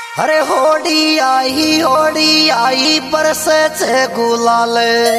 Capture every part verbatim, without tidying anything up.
अरे होड़ी आई होड़ी आई बरसे छे गुलाल।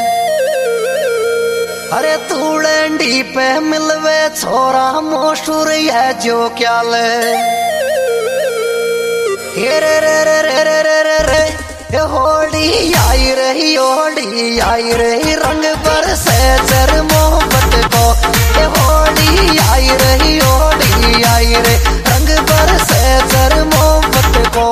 अरे तूड़ेंडी पे मिलवे छोरा मोशूर है जो क्या ले। रे रे रे रे रे रे रे रे होड़ी आई रही होड़ी आई रही रंग बरसे चर मोहब्बत को। होड़ी आई रही होड़ी आई रे रंग बरसे चर मोहब्बत को।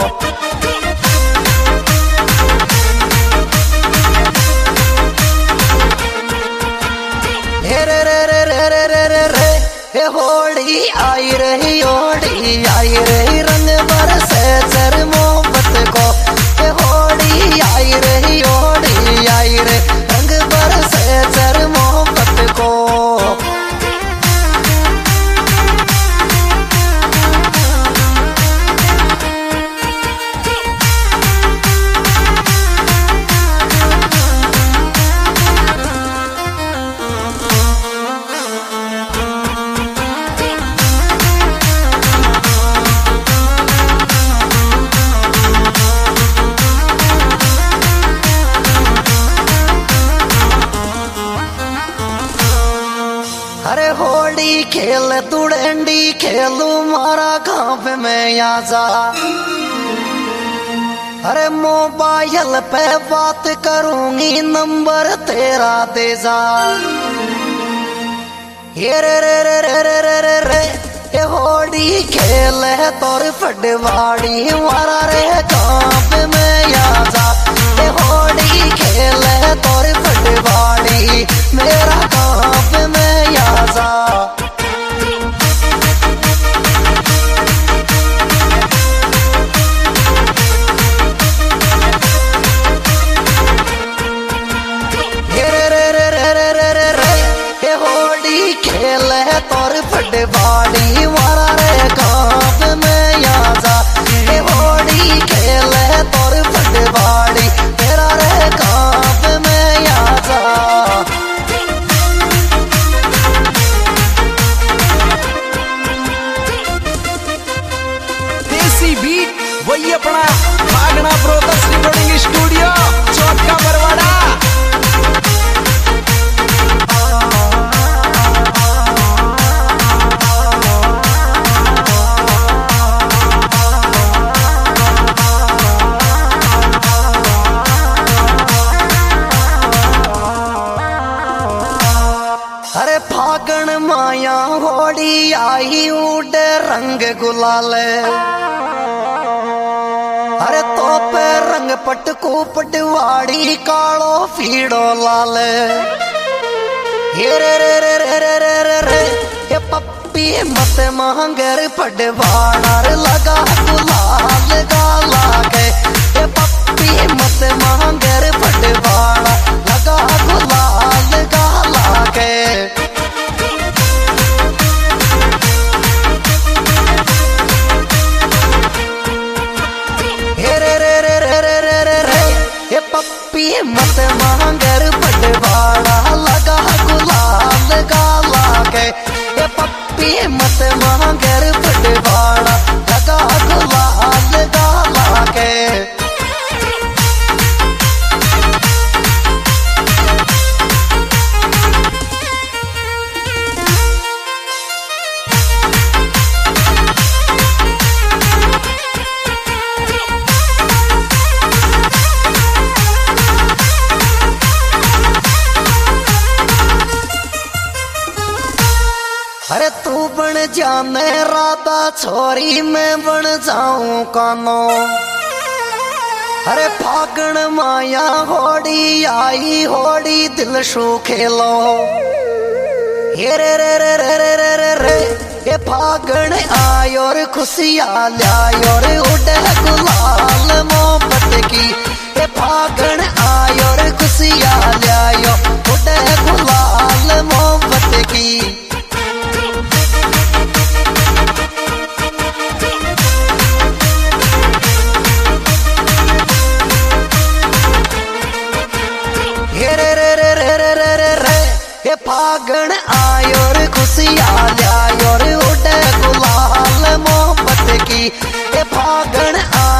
रे रे रे रे रे रे रे रे रे होड़ी आई रही होड़ी आई रही रंग बरसे चर मोहब्बत को। होड़ी आई रही होड़ी आई रे रंग बरसे चर मोहब्बत को। अरे होड़ी खेल तुड़ेंडी खेलू मारा गाँव में आजा। अरे मोबाइल पे बात करूंगी नंबर तेरा दे जा। ये रे रे रे रे रे रे रे रे ये होड़ी खेल है तोर फटवाड़ी मारा रे गाँव में आजा। ये होड़ी खेल है तोर फटवाड़ी मेरा गाँव में आजा। खेल है तोर फटवाड़ी मारा रे गाँव में आजा। ये होड़ी खेल है तोर फटवाड़ी तेरा रे गाँव में आजा। देसी बीट वही अपना भागना ब्रोदर्स रिकॉर्डिंग स्टूडियो चौथ का बरवाड़ा। अरे फागण माया होड़ी आई उड़े रंग गुलाल। अरे तो पे रंग पटकू पटवाड़ी कालो फीड़ो लाल। ये रे रे रे रे रे रे रे रे ये पप्पी मत महंगर पटवाड़ा लगा गुलाल गाला के। ये पप्पी मत महंगर पटवाड़ा लगा गुलाल गाला के। पप्पी मत महंगर पटवाड़ा लगा गुलाल गाला के। ये पप्पी मत महंगर पटवाड़ा लगा गुलाल गाला के। अरे तू बन जाने राधा छोरी मैं बन जाऊं कानो। अरे फागण माया होड़ी आई होड़ी दिल शू खेलो। ये रे रे रे रे रे रे रे रे ये फागण आई और खुशियाँ लाई और उड़े गुलाल मोहब्बत की। ये फागण आई और खुशियाँ लाई उड़े गुलाल मोहब्बत की। फागण आई और खुशियाँ लाई और उड़े गुलाल मोहब्बत की। ये फागण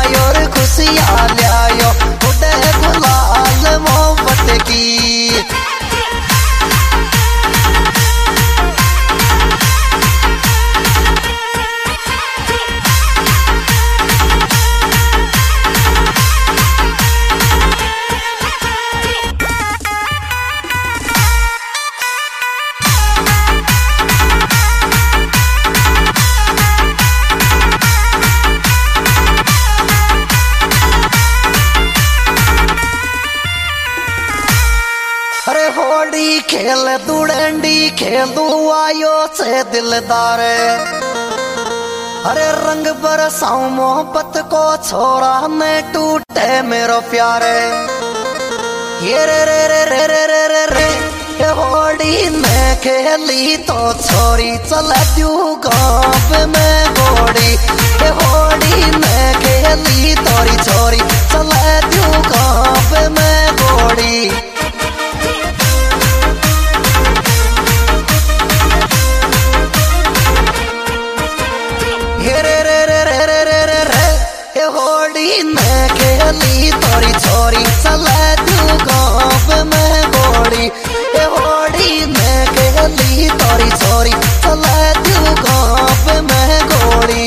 खेल दुड़ंडी खेलू आयो से दिलदार। अरे रंग बरसाऊं मोहब्बत को छोड़ा न टूटे मेरो प्यार। ये रे रे रे रे रे रे रे रे ये होड़ी में खेली तो छोरी चल दू गाँव में घोड़ी। ये होड़ी में खेली तोरी छोरी चल दू गाँव में घोड़ी। ये रे रे रे रे रे रे रे रे ये होड़ी में खेली तोरी छोरी चल दू गाँव में घोड़ी। ये होड़ी में खेली तोरी छोरी चल दू गाँव में घोड़ी।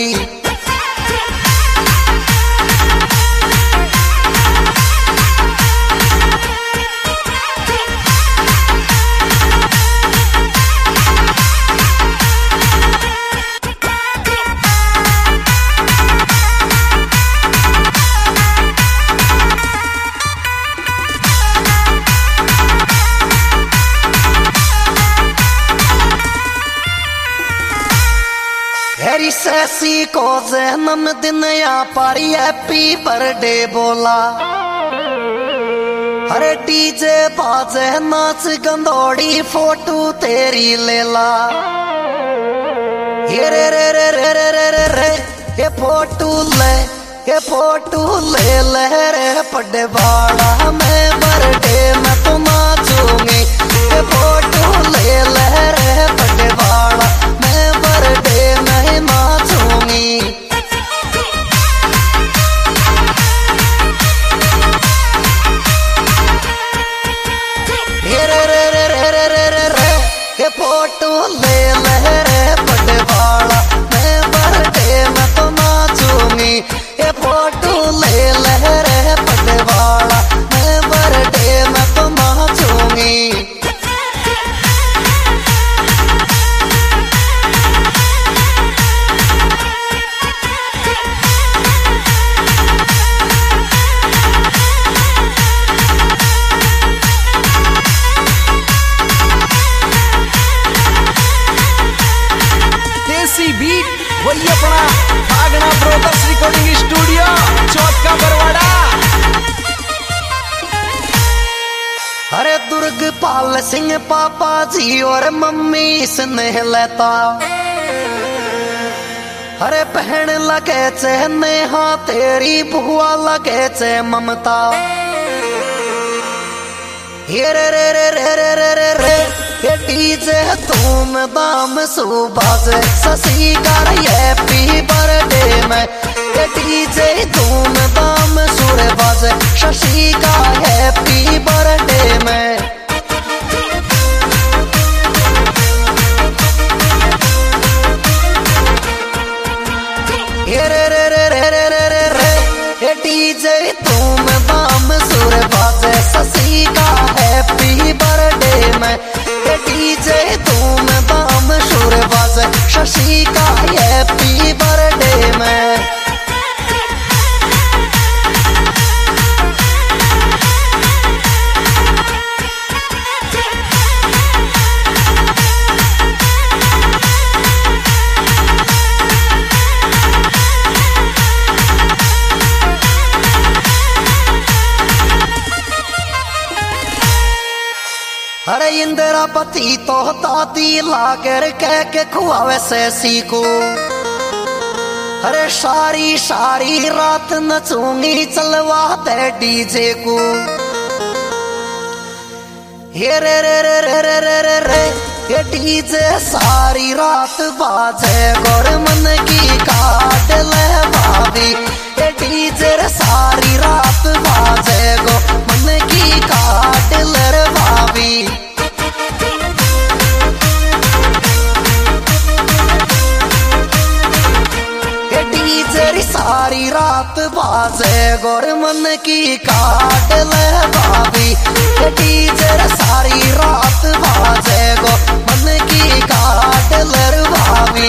हेरी सैसी को जन्मदिन या पारी हैप्पी बर्थडे बोला। अरे डीजे बाजे नाच गंदोड़ी फोटो तेरी लेला। ये रे रे रे रे रे रे रे रे ये फोटो ले ये फोटो ले ले रे पड़े बाड़ा में बर्थडे में तो नाचूंगी। ये फोटो ले ले रे पड़े बाड़ा में बर्थडे में नाचूंगी। ये रे रे रे रे रे रे रे रे ये फोटो ले ले रे पड़े बाड़ा में बर्थडे में तो नाचूंगी। ये फोटो ले ले रे पड़े बाड़ा में बर्थडे में तो नाचूंगी। देसी बीट वही अपना भागना ब्रोदर्स रिकॉर्डिंग स्टूडियो चौथ का बरवाड़ा। अरे दुर्गपाल सिंह पापा जी और मम्मी स्नेह लेता। अरे बहन लगे चे नेहा तेरी बुआ लगे चे ममता। ये रे रे रे रे रे रे रे रे ये डीजे धूम दाम सुबाज ससी कर हैप्पी बर्थडे में। ये डीजे धूम दाम सुरबाज शशि का हैप्पी बर्थडे में। ये रे रे रे रे रे रे रे रे ये डीजे धूम दाम सुरबाज ससी का हैप्पी बर्थडे में। ये डीजे धूम दाम सुरबाज शशि का हैप्पी बर्थडे में। अरे इंदिरा पति तो दादी लाकर कह के खुआवे सैसी को। अरे सारी सारी रात नचूंगी चलवा दे डीजे को। ये रे रे रे रे रे रे रे रे ये डीजे सारी रात बाजे गोर मन की काट ले भाभी। ये डीजे सारी रात बाजे गो मन की काट ले भाभी। ये डीजे सारी रात बाजे गोर मन की काट ले भाभी। ये डीजे सारी रात बाजे गो मन की काट ले भाभी।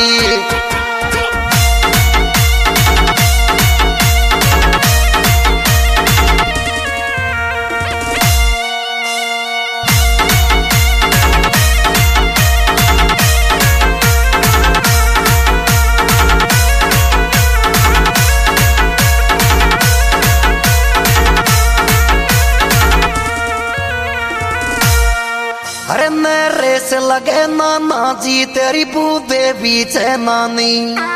लगे नाना जी तेरी बूबे बीच नानी।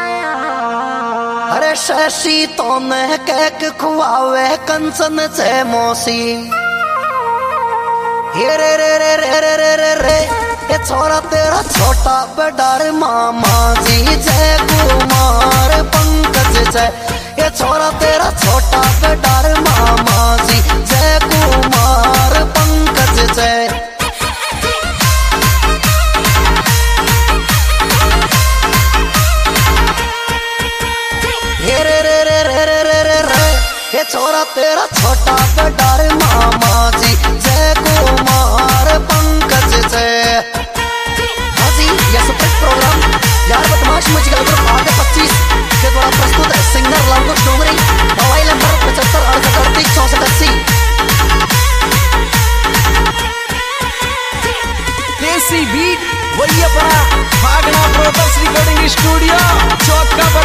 अरे शशि तो ने केक खुआवे कंचन से मौसी। हे रे रे रे रे रे रे रे रे ये छोरा तेरा छोटा बडार मामा जी जय कुमार पंकज जय। ये छोरा तेरा छोटा बडार मामा जी जय कुमार पंकज जय। हे रे रे रे रे रे रे रे रे ये छोरा तेरा छोटा बडार मामा जी जय कुमार पंकज जय। हाँ जी यह सुपर प्रोग्राम यार बदमाश म्यूजिकल ग्रुप आगे पच्चीस के द्वारा प्रस्तुत है। Singer Lavkush Dongri, mobile number पचहत्तर अड़सठ अड़तीस चौसठ अस्सी। देसी बीट वही अपना भागना ब्रोदर्स रिकॉर्डिंग स्टूडियो चौक का